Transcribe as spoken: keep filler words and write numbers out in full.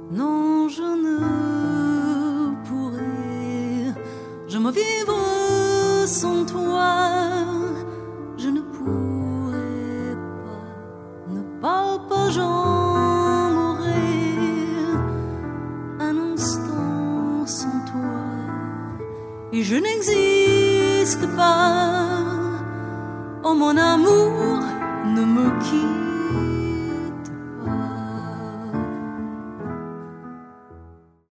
Non, je ne pourrais jamais vivre sans toi. Je ne pourrais pas, ne parle pas, j'en mourrais un instant sans toi. Et je n'existe pas. Oh mon amour, ne me quitte